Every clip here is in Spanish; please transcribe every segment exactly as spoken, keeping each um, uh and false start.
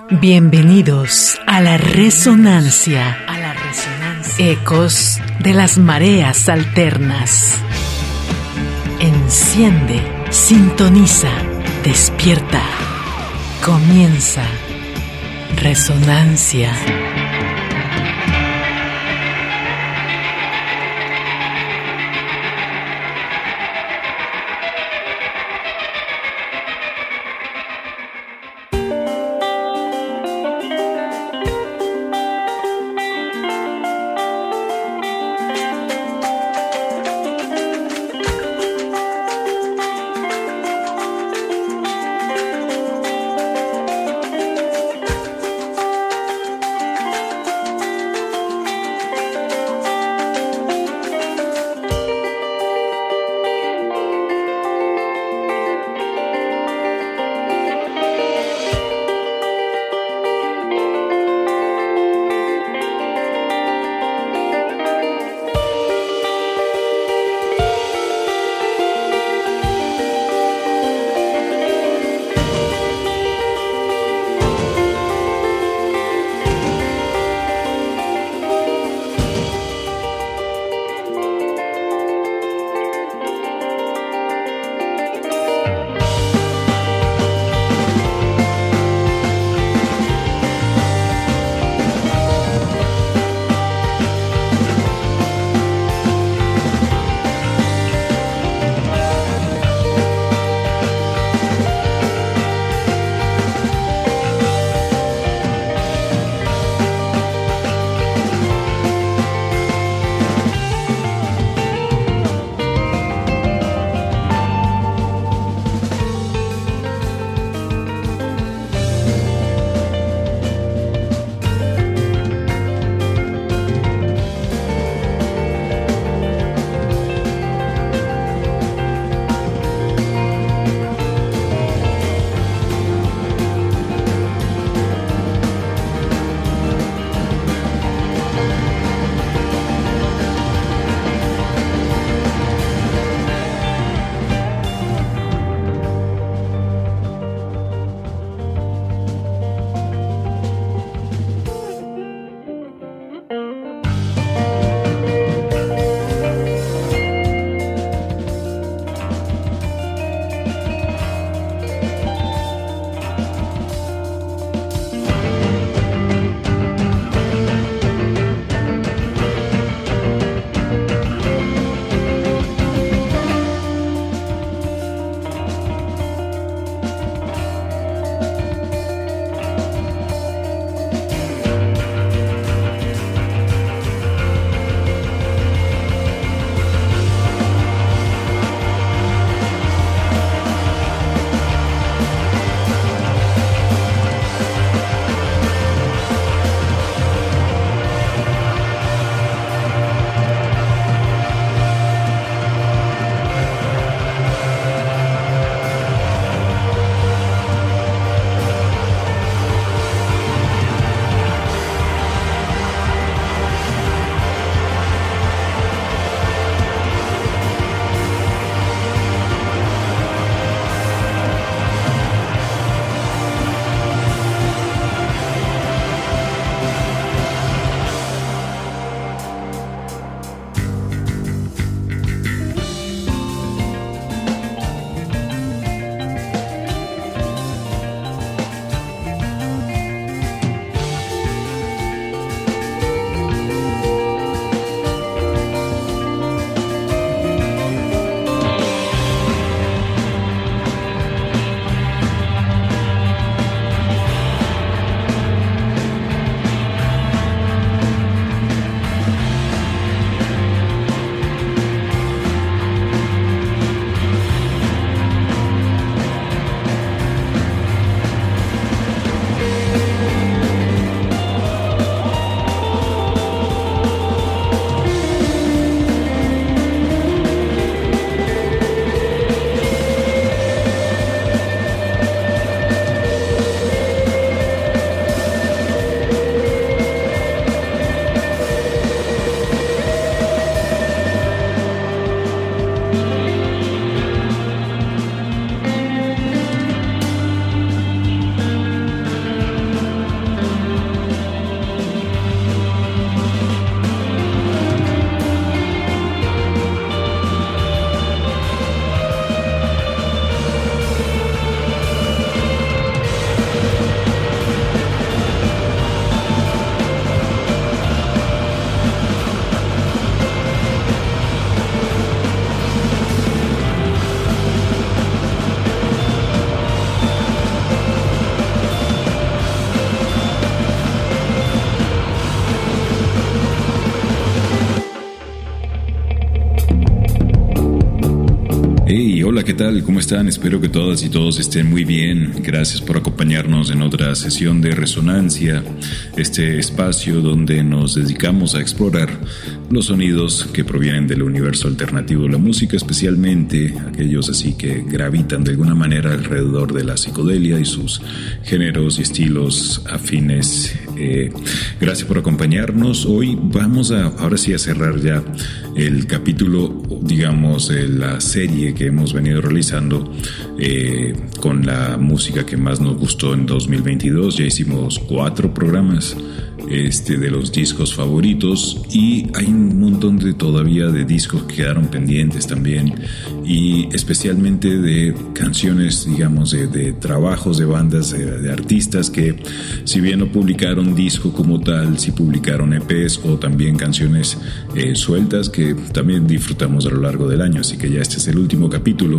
Bienvenidos a la resonancia, a la resonancia. Ecos de las mareas alternas. Enciende, sintoniza, despierta. Comienza Resonancia. Hola, ¿qué tal? ¿Cómo están? Espero que todas y todos estén muy bien. Gracias por acompañarnos en otra sesión de Resonancia, este espacio donde nos dedicamos a explorar los sonidos que provienen del universo alternativo de la música, especialmente aquellos así que gravitan de alguna manera alrededor de la psicodelia y sus géneros y estilos afines. Eh, gracias por acompañarnos. Hoy vamos a, ahora sí, a cerrar ya el capítulo, digamos, de la serie que hemos venido realizando eh, con la música que más nos gustó en dos mil veintidós. Ya hicimos cuatro programas este, de los discos favoritos, y hay un montón de todavía de discos que quedaron pendientes también, y especialmente de canciones, digamos, de, de trabajos de bandas, de, de artistas que, si bien no publicaron disco como tal, sí publicaron E Pes o también canciones eh, sueltas que también disfrutamos a lo largo del año. Así que ya este es el último capítulo.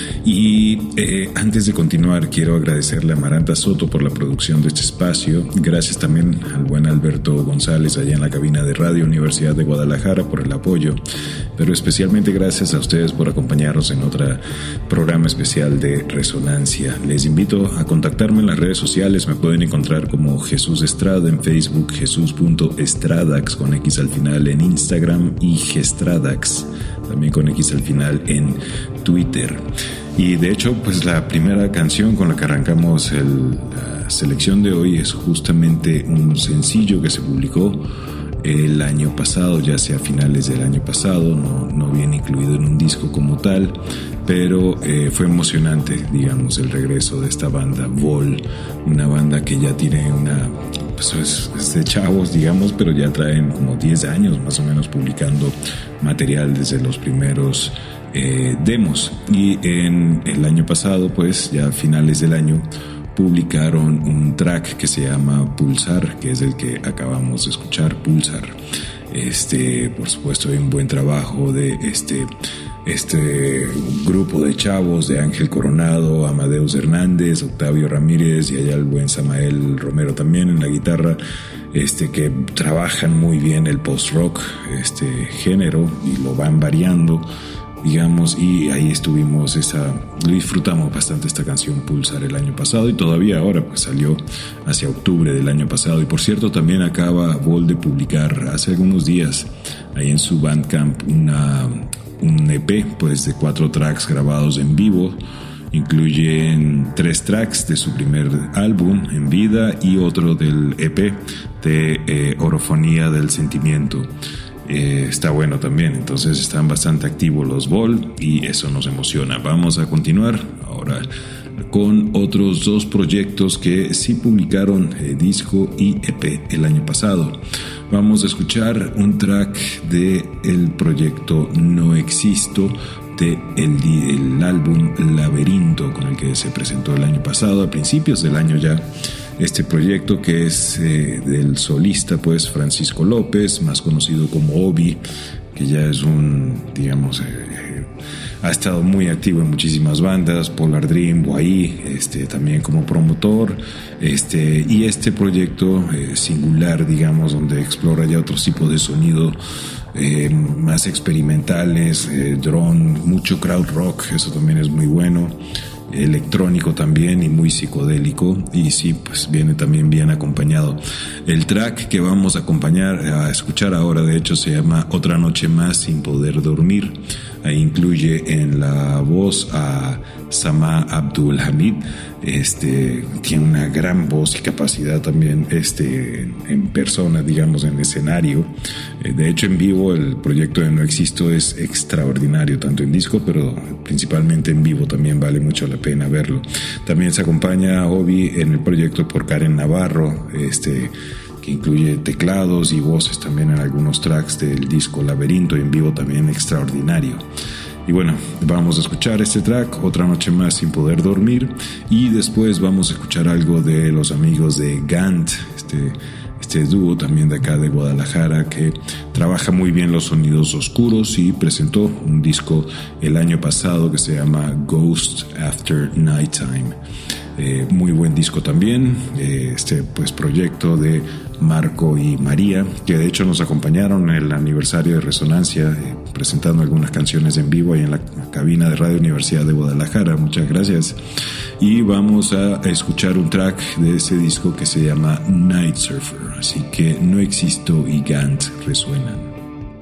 Y eh, antes de continuar, quiero agradecerle a Maranta Soto por la producción de este espacio. Gracias también al buen Alberto González allá en la cabina de Radio Universidad de Guadalajara por el apoyo, pero especialmente gracias a ustedes por acompañarnos en otro programa especial de Resonancia. Les invito a contactarme en las redes sociales. Me pueden encontrar como Jesús Estrada en Facebook, jesús punto estradax con X al final en Instagram, y Gestradax también con X al final en Twitter. Y de hecho, pues la primera canción con la que arrancamos el, la selección de hoy es justamente un sencillo que se publicó el año pasado, ya sea a finales del año pasado, no, no viene incluido en un disco como tal, pero eh, fue emocionante, digamos, el regreso de esta banda Vol, una banda que ya tiene una, pues es, es de chavos, digamos, pero ya traen como diez años más o menos publicando material desde los primeros eh, demos, y en el año pasado, pues ya a finales del año, publicaron un track que se llama Pulsar, que es el que acabamos de escuchar, Pulsar. Este, por supuesto, hay un buen trabajo de este, este grupo de chavos, de Ángel Coronado, Amadeus Hernández, Octavio Ramírez, y allá el buen Samael Romero también en la guitarra, este, que trabajan muy bien el post-rock, este género, y lo van variando, digamos, y ahí estuvimos, esa, disfrutamos bastante esta canción Pulsar el año pasado, y todavía ahora, pues salió hacia octubre del año pasado. Y por cierto, también acaba Vol de publicar hace algunos días ahí en su Bandcamp una, un E Pe, pues de cuatro tracks grabados en vivo. Incluyen tres tracks de su primer álbum En Vida y otro del E Pe de eh, Orofonía del Sentimiento. Eh, está bueno también, entonces están bastante activos los Vol y eso nos emociona. Vamos a continuar ahora con otros dos proyectos que sí publicaron eh, disco y E Pe el año pasado. Vamos a escuchar un track de el proyecto No Existo, de el, el álbum Laberinto, con el que se presentó el año pasado, a principios del año ya. Este proyecto, que es eh, del solista, pues, Francisco López, más conocido como Obi, que ya es un, digamos, eh, ha estado muy activo en muchísimas bandas, Polar Dream, Guay, este, también como promotor, este, y este proyecto eh, singular, digamos, donde explora ya otros tipos de sonido, eh, más experimentales, eh, drone, mucho crowd rock, eso también es muy bueno, electrónico también y muy psicodélico, y sí, pues viene también bien acompañado. El track que vamos a acompañar a escuchar ahora, de hecho, se llama Otra Noche Más Sin Poder Dormir. Ahí incluye en la voz a Sama Abdul Hamid. Este tiene una gran voz y capacidad también este en, en persona, digamos, en escenario. De hecho, en vivo el proyecto de No Existo es extraordinario, tanto en disco, pero principalmente en vivo también vale mucho la pena verlo. También se acompaña a Obi en el proyecto por Karen Navarro, este que incluye teclados y voces también en algunos tracks del disco Laberinto, y en vivo también extraordinario. Y bueno, vamos a escuchar este track, Otra Noche Más Sin Poder Dormir, y después vamos a escuchar algo de los amigos de Gant, este, este dúo también de acá de Guadalajara, que trabaja muy bien los sonidos oscuros y presentó un disco el año pasado que se llama Ghost After Nighttime. Eh, muy buen disco también, eh, este pues proyecto de Marco y María, que de hecho nos acompañaron en el aniversario de Resonancia, eh, presentando algunas canciones en vivo ahí en la cabina de Radio Universidad de Guadalajara. Muchas gracias. Y vamos a escuchar un track de ese disco que se llama Night Surfer, así que No Existo y Gant resuenan.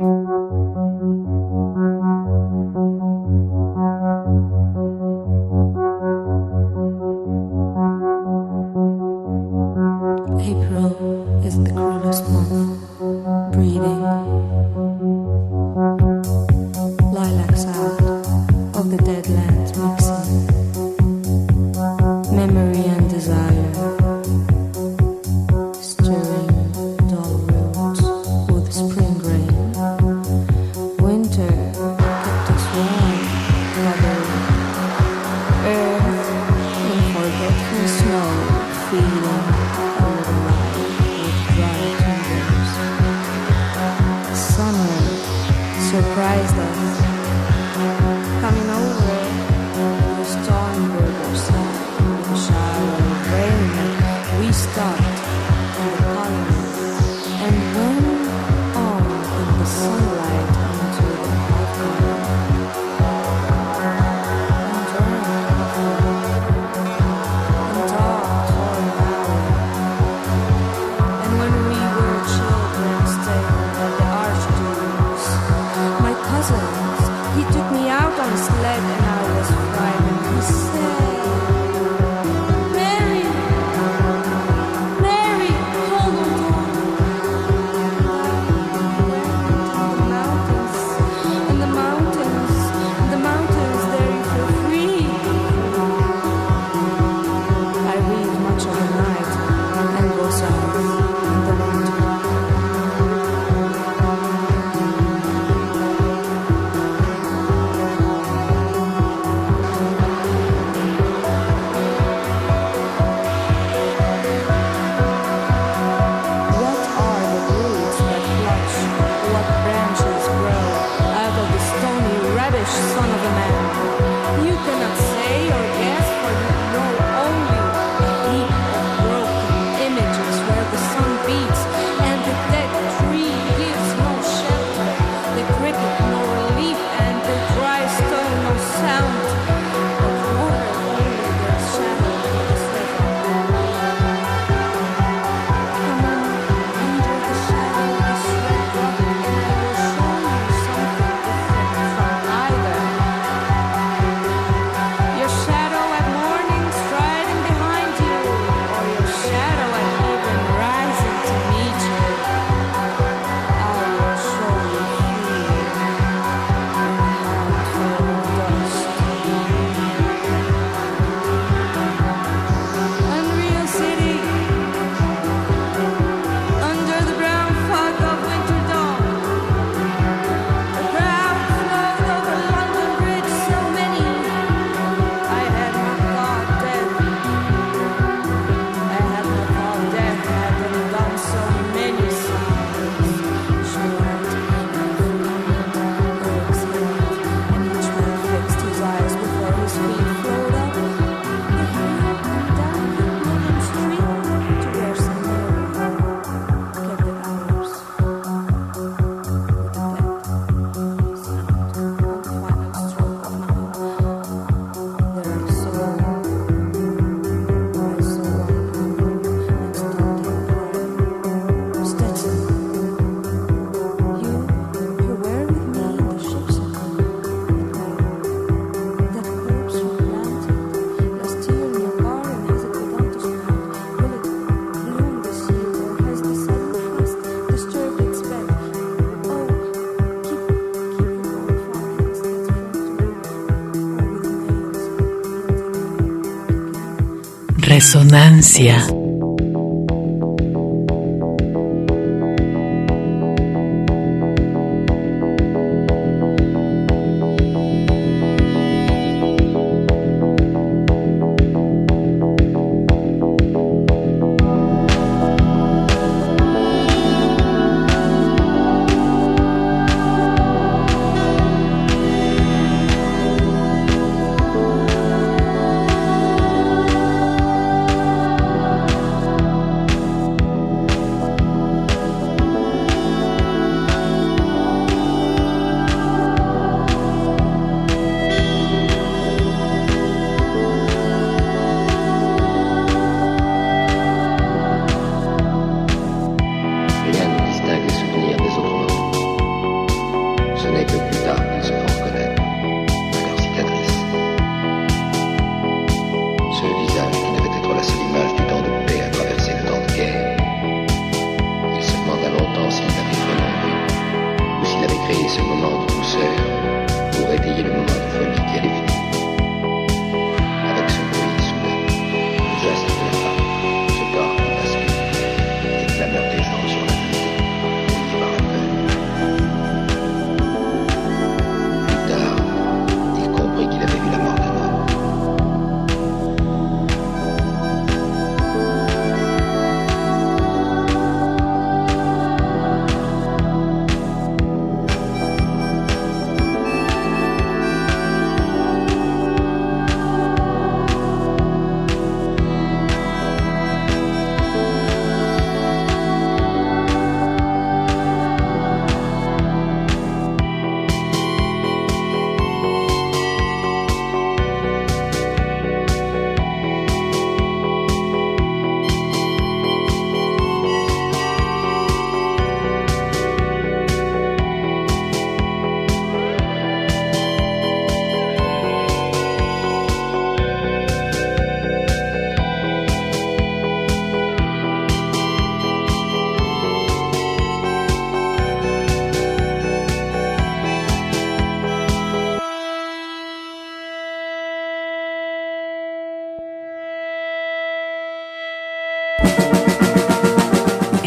Resonancia.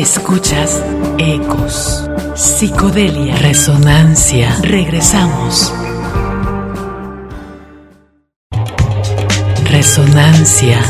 Escuchas ecos, psicodelia, resonancia. Regresamos. Resonancia.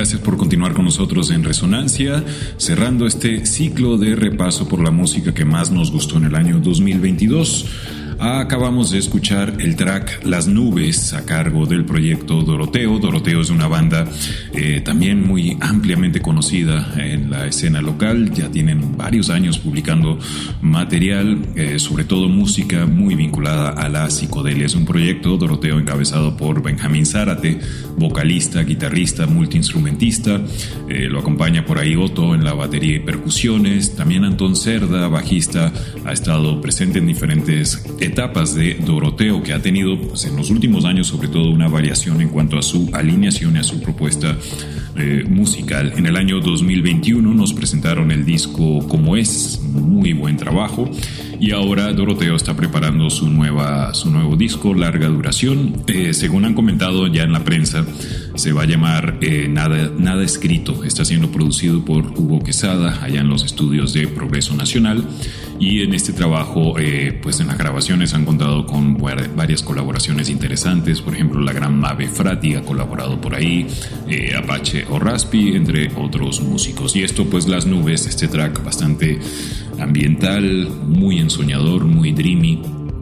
gracias por continuar con nosotros en Resonancia, cerrando este ciclo de repaso por la música que más nos gustó en el año dos mil veintidós. Acabamos de escuchar el track Las Nubes a cargo del proyecto Doroteo. Doroteo es una banda eh, también muy ampliamente conocida en la escena local. Ya tienen varios años publicando material, eh, sobre todo música muy vinculada a la psicodelia. Es un proyecto, Doroteo, encabezado por Benjamín Zárate, vocalista, guitarrista, multiinstrumentista. Eh, lo acompaña por ahí Otto en la batería y percusiones. También Antón Cerda, bajista, ha estado presente en diferentes etapas de Doroteo, que ha tenido pues, en los últimos años sobre todo una variación en cuanto a su alineación y a su propuesta eh, musical. En el año dos mil veintiuno nos presentaron el disco Como Es, muy buen trabajo, y ahora Doroteo está preparando su, nueva, su nuevo disco, larga duración. Eh, según han comentado ya en la prensa, se va a llamar eh, Nada, Nada Escrito. Está siendo producido por Hugo Quesada, allá en los estudios de Progreso Nacional. Y en este trabajo, eh, pues en las grabaciones han contado con varias colaboraciones interesantes. Por ejemplo, la gran Mabe Frati ha colaborado por ahí, eh, Apache o Raspi, entre otros músicos. Y esto, pues Las Nubes, este track bastante ambiental, muy ensoñador, muy dreamy.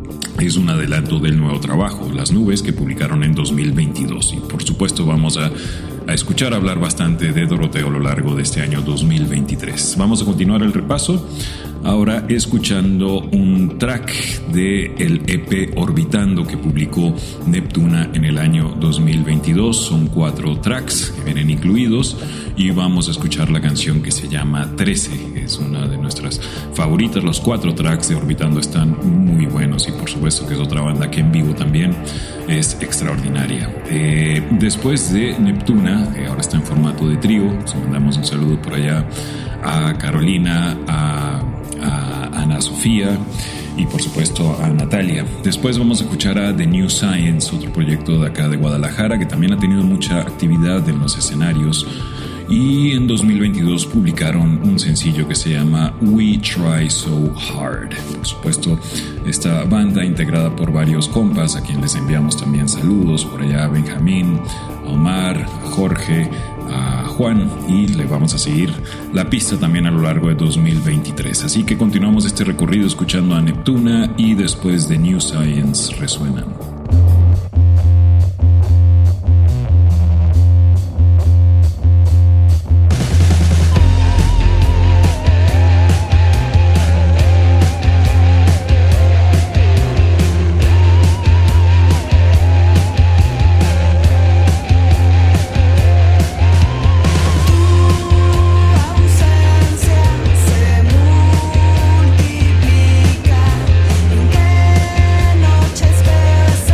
Es un adelanto del nuevo trabajo, Las Nubes, que publicaron en dos mil veintidós. Y por supuesto vamos a, a escuchar hablar bastante de Doroteo a lo largo de este año dos mil veintitrés. Vamos a continuar el repaso, ahora escuchando un track del E P Orbitando que publicó Neptuna en el año dos mil veintidós. Son cuatro tracks que vienen incluidos y vamos a escuchar la canción que se llama trece. Es una de nuestras favoritas. Los cuatro tracks de Orbitando están muy buenos y por supuesto que es otra banda que en vivo también es extraordinaria. Eh, después de Neptuna, que ahora está en formato de trío, pues mandamos un saludo por allá a Carolina, a, a Ana Sofía y por supuesto a Natalia. Después vamos a escuchar a The New Science, otro proyecto de acá de Guadalajara que también ha tenido mucha actividad en los escenarios. Y en dos mil veintidós publicaron un sencillo que se llama We Try So Hard. Por supuesto, esta banda integrada por varios compas, a quienes les enviamos también saludos, por allá a Benjamín, a Omar, a Jorge, a Juan, y le vamos a seguir la pista también a lo largo de dos mil veintitrés. Así que continuamos este recorrido escuchando a Neptuna y después de New Science resuenan. Multiplica, ¿en qué noche esperas?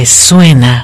resuena.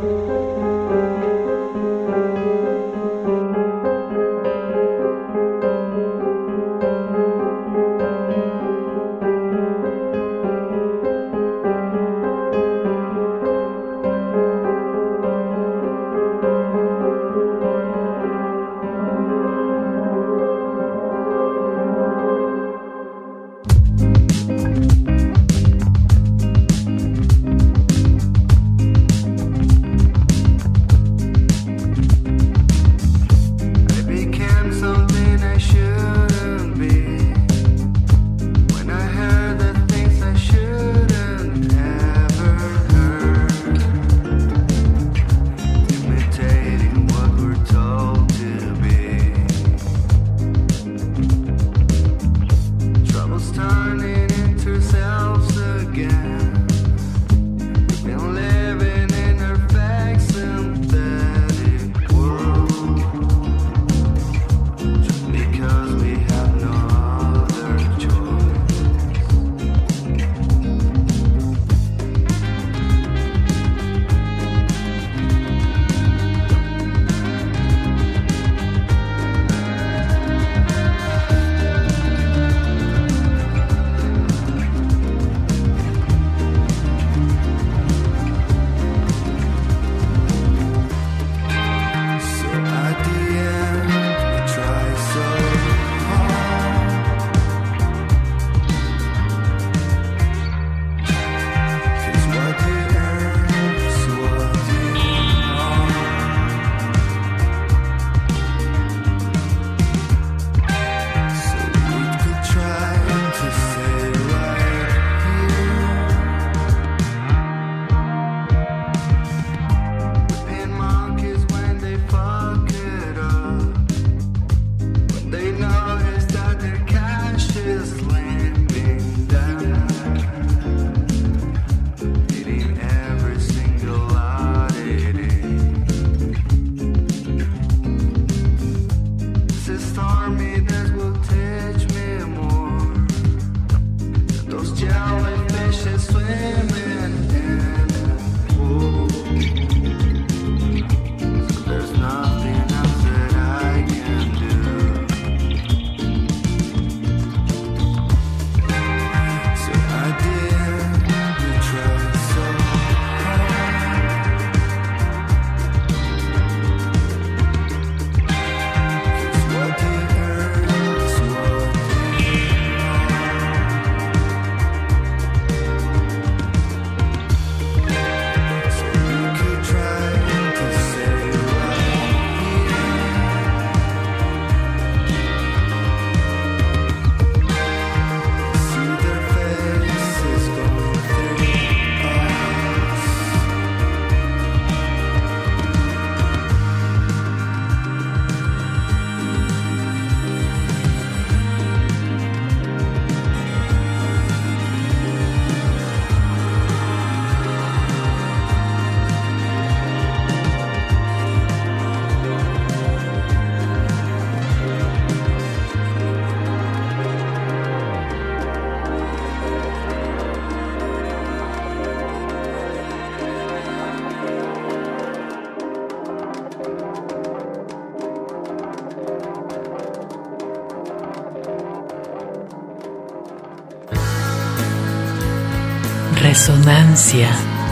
Resonancia.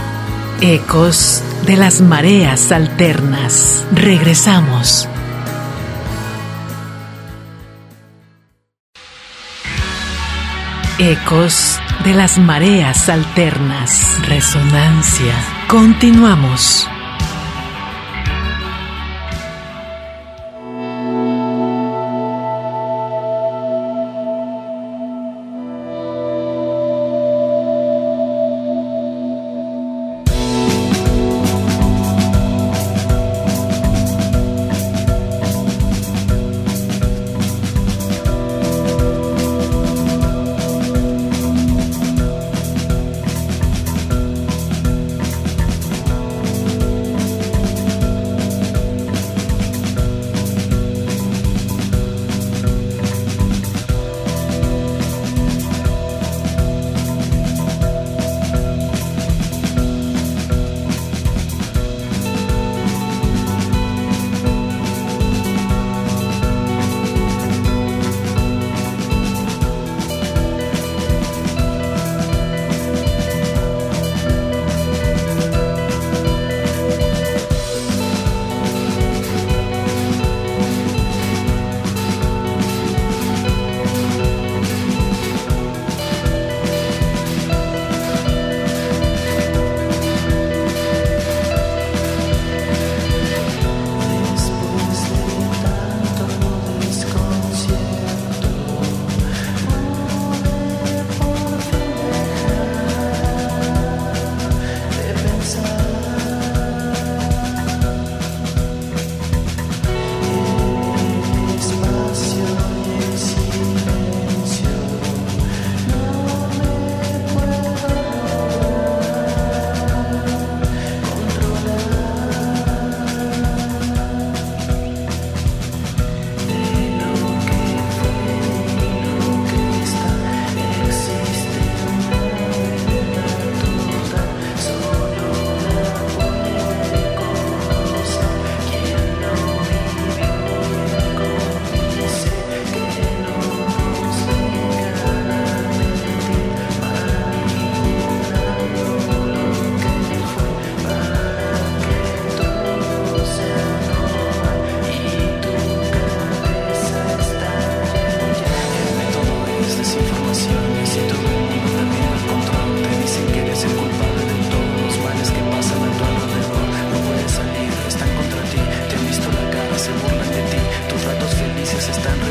Ecos de las mareas alternas. Regresamos. Ecos de las mareas alternas. Resonancia. Continuamos.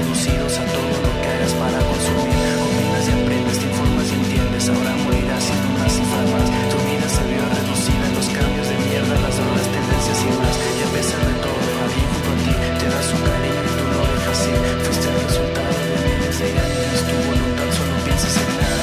reducidos a todo lo que hagas para consumir. Combinas y aprendes, te informas y entiendes. Ahora morirás sin una cifra más. Tu vida se vio reducida en los cambios de mierda, las drogas, tendencias y más. Y a pesar de todo, alguien junto a ti te da su cariño y tú lo dejas ir. Fuiste el resultado de miles de años. Tu voluntad solo piensas en nada.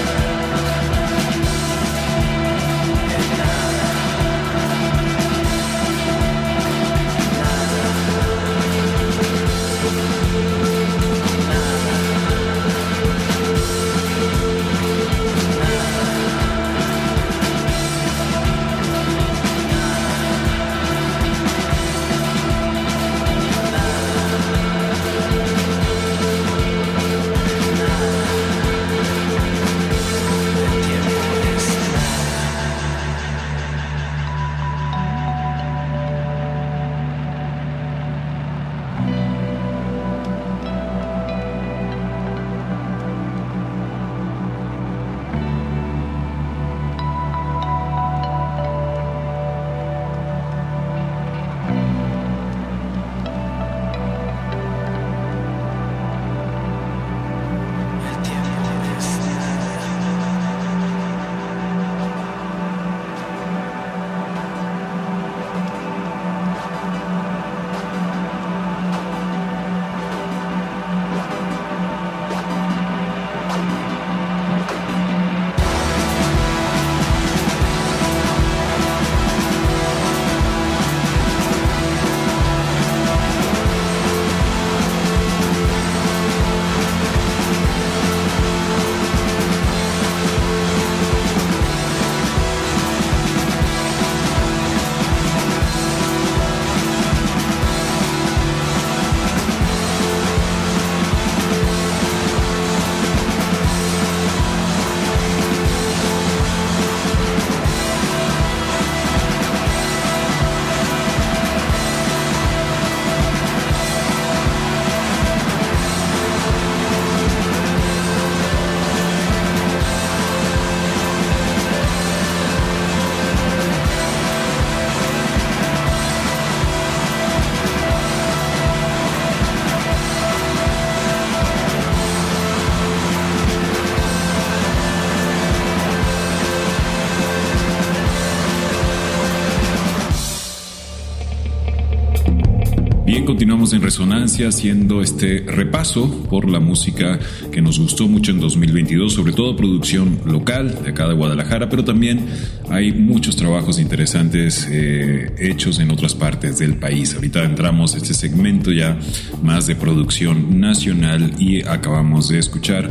Continuamos en Resonancia haciendo este repaso por la música que nos gustó mucho en dos mil veintidós, sobre todo producción local de acá de Guadalajara, pero también hay muchos trabajos interesantes eh, hechos en otras partes del país. Ahorita entramos a este segmento ya más de producción nacional y acabamos de escuchar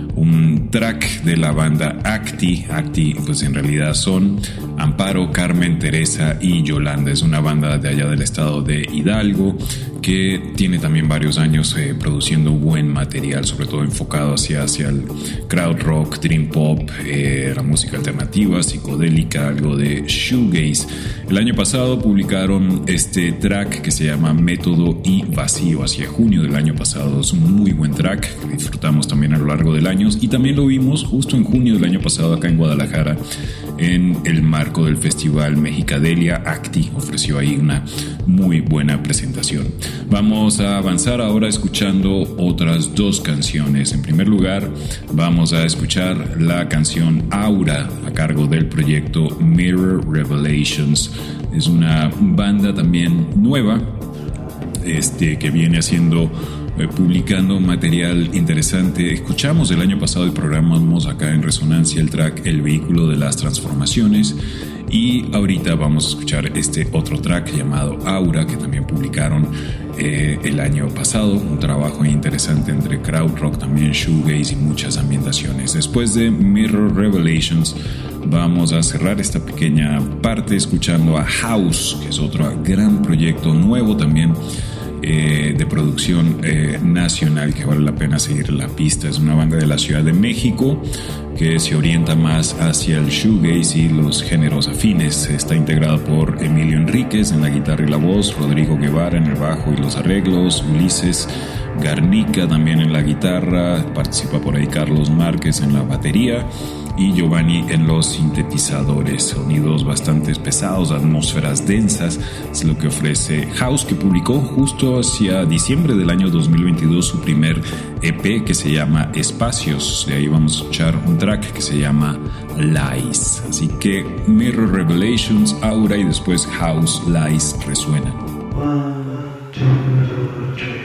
un track de la banda Acti. Acti, pues en realidad son Amparo, Carmen, Teresa y Yolanda. Es una banda de allá del estado de Hidalgo que tiene también varios años eh, produciendo buen material, sobre todo enfocado hacia, hacia el crowd rock, dream pop, eh, la música alternativa, psicodélica, algo de shoegaze. El año pasado publicaron este track que se llama Método y Vacío, hacia junio del año pasado. Es un muy buen track que disfrutamos también a lo largo del año y también lo vimos justo en junio del año pasado acá en Guadalajara en el marco del festival Mexicadelia. Acti ofreció ahí una muy buena presentación. Vamos a avanzar ahora escuchando otras dos canciones. En primer lugar, vamos a escuchar la canción Aura a cargo del proyecto Mirror Revelations. Es una banda también nueva este, que viene haciendo eh, publicando material interesante. Escuchamos el año pasado y programamos acá en Resonancia el track El Vehículo de las Transformaciones. Y ahorita vamos a escuchar este otro track llamado Aura, que también publicaron eh, el año pasado. Un trabajo interesante entre crowd rock, también shoegaze y muchas ambientaciones. Después de Mirror Revelations, vamos a cerrar esta pequeña parte escuchando a House, que es otro gran proyecto nuevo también eh, de producción eh, nacional que vale la pena seguir la pista. Es una banda de la Ciudad de México que se orienta más hacia el shoegaze y los géneros afines. Está integrado por Emilio Enríquez en la guitarra y la voz, Rodrigo Guevara en el bajo y los arreglos, Ulises Garnica también en la guitarra, participa por ahí Carlos Márquez en la batería y Giovanni en los sintetizadores. Sonidos bastante pesados, atmósferas densas, es lo que ofrece House, que publicó justo hacia diciembre del año dos mil veintidós su primer E P que se llama Espacios. De ahí vamos a escuchar un track que se llama Lies. Así que Mirror Revelations, Aura y después House, Lies resuenan. One, two, three.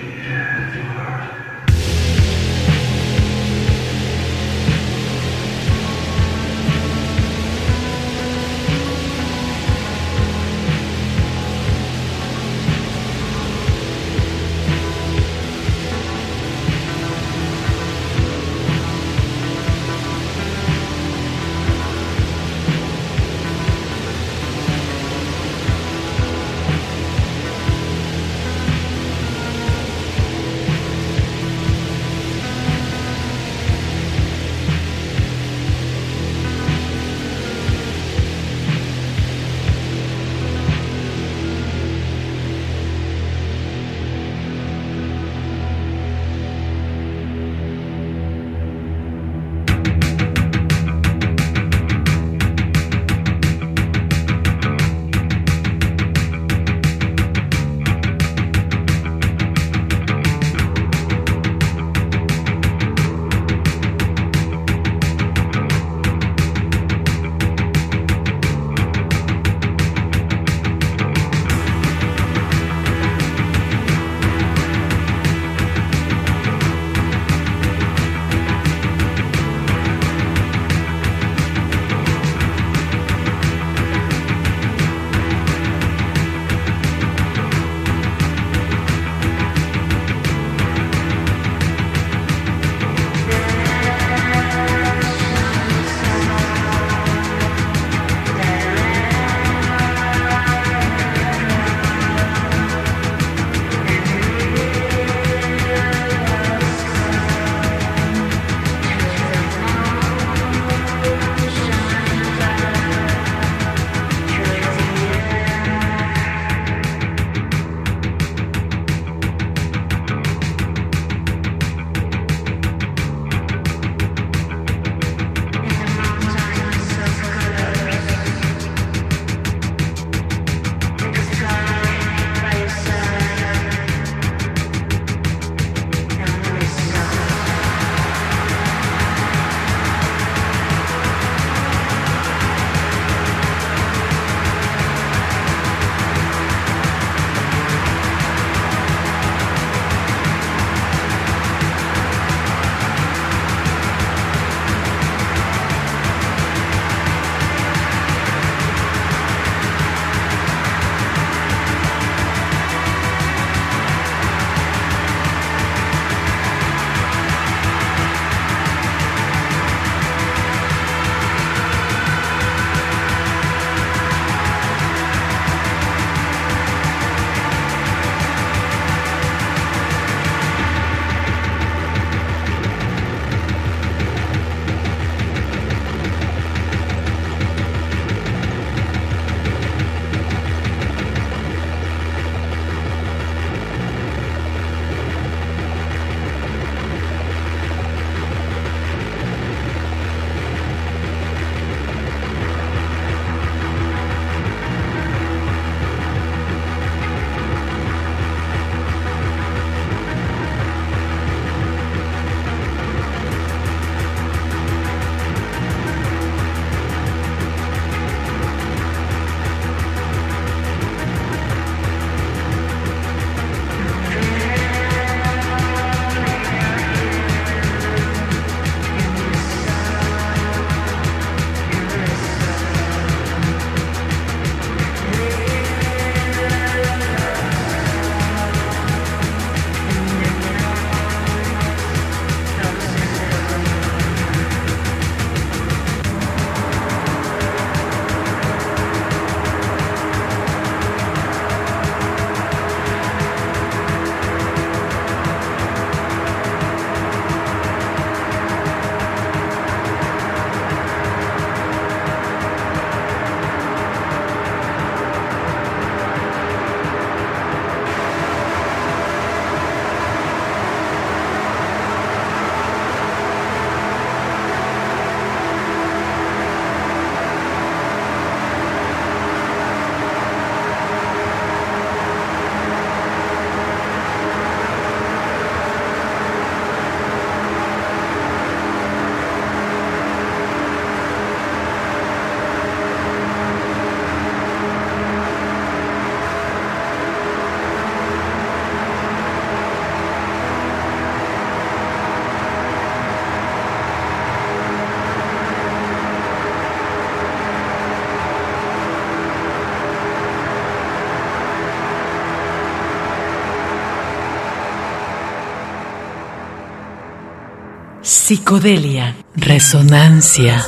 Psicodelia, resonancia.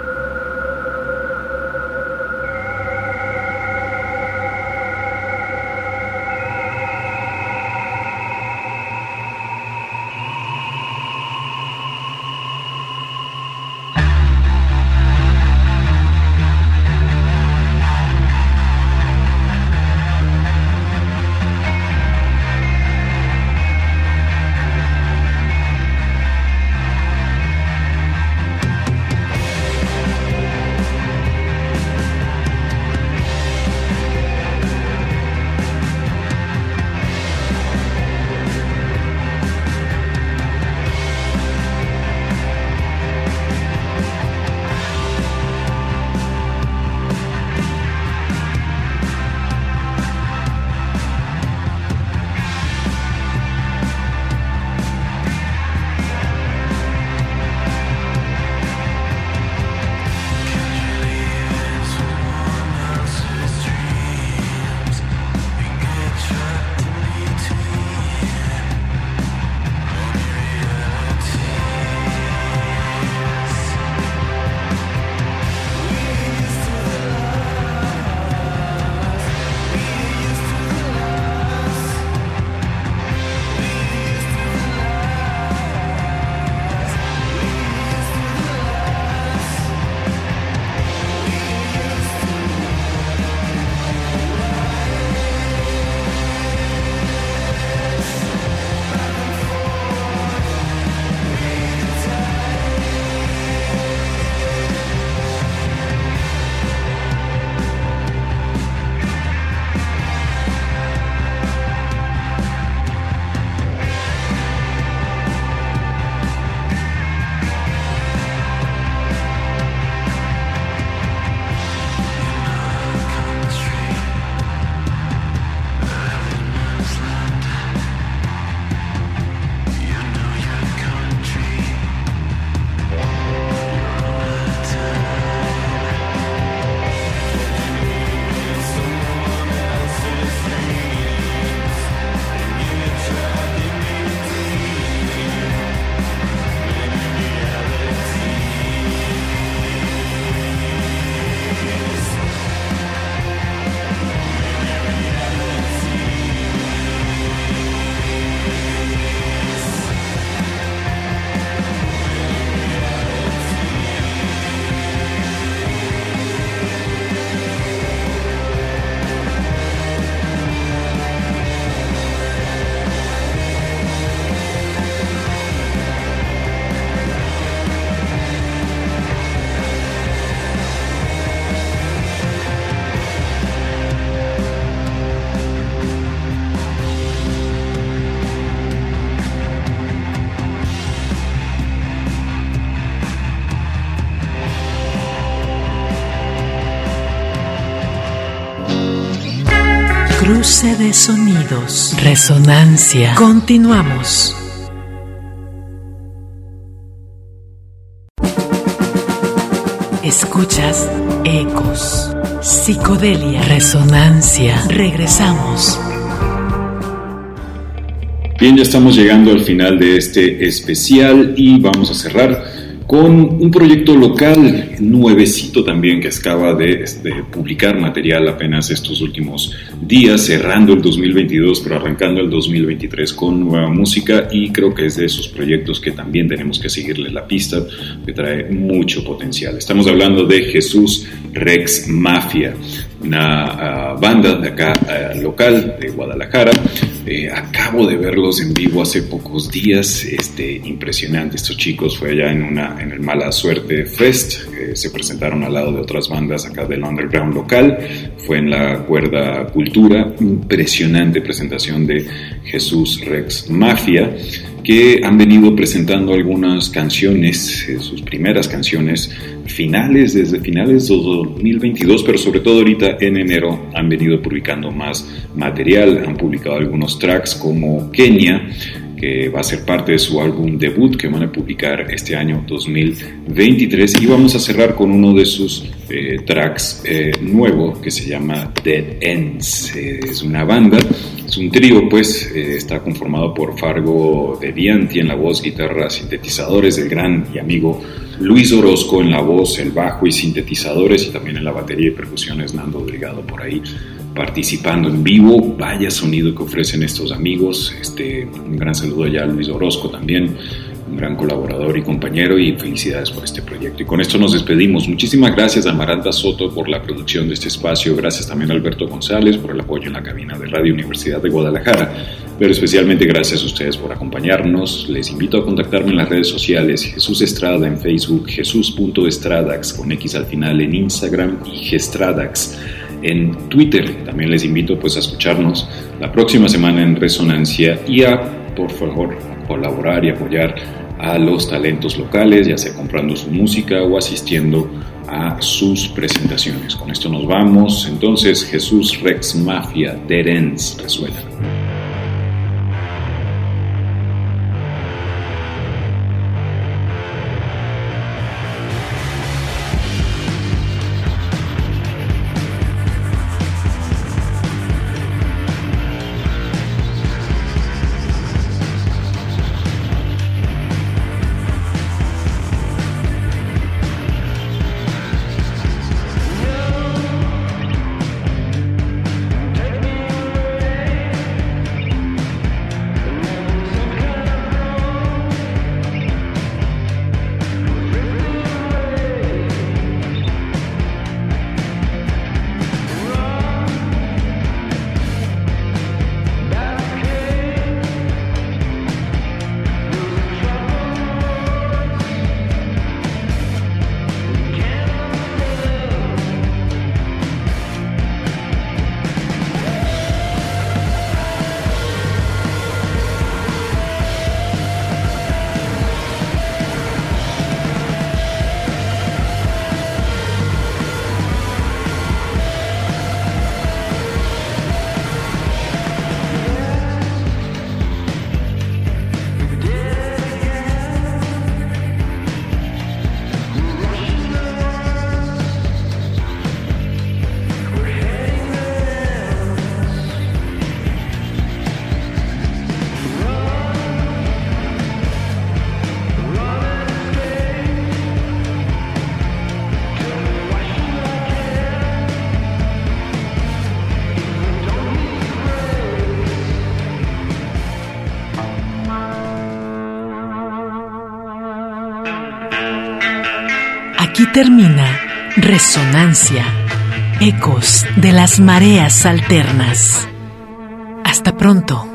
Cruce de sonidos, resonancia. Continuamos. Escuchas ecos, psicodelia, resonancia. Regresamos. Bien, ya estamos llegando al final de este especial y vamos a cerrar con un proyecto local nuevecito también que acaba de, de publicar material apenas estos últimos días, cerrando el dos mil veintidós pero arrancando el dos mil veintitrés con nueva música, y creo que es de esos proyectos que también tenemos que seguirle la pista, que trae mucho potencial. Estamos hablando de Jesús Rex Mafia, una uh, banda de acá uh, local de Guadalajara. Eh, acabo de verlos en vivo hace pocos días, este, impresionante. Estos chicos fue allá en, una, en el Mala Suerte Fest, eh, se presentaron al lado de otras bandas acá del underground local, fue en la Cuerda Cultura, impresionante presentación de Jesús Rex Mafia, que han venido presentando algunas canciones, eh, sus primeras canciones, finales, desde finales de dos mil veintidós, pero sobre todo ahorita en enero han venido publicando más material, han publicado algunos tracks como Kenia, que va a ser parte de su álbum debut que van a publicar este año dos mil veintitrés, y vamos a cerrar con uno de sus eh, tracks eh, nuevo que se llama Dead Ends. Eh, es una banda, Es un trío, pues, eh, está conformado por Fargo de Dianti en la voz, guitarra, sintetizadores del gran y amigo Luis Orozco en la voz, el bajo y sintetizadores, y también en la batería y percusiones Nando Delgado por ahí participando en vivo. Vaya sonido que ofrecen estos amigos. Este, un gran saludo ya a Luis Orozco también, un gran colaborador y compañero, y felicidades por este proyecto. Y con esto nos despedimos. Muchísimas gracias a Amaranta Soto por la producción de este espacio. Gracias también a Alberto González por el apoyo en la cabina de Radio Universidad de Guadalajara. Pero especialmente gracias a ustedes por acompañarnos. Les invito a contactarme en las redes sociales: Jesús Estrada en Facebook, jesús punto estradax con X al final en Instagram y Gestradax en Twitter. También les invito pues a escucharnos la próxima semana en Resonancia y a, por favor, colaborar y apoyar a los talentos locales, ya sea comprando su música o asistiendo a sus presentaciones. Con esto nos vamos. Entonces, Jesús Rex Mafia, Dead Ends, resuena. Aquí termina Resonancia, ecos de las mareas alternas. Hasta pronto.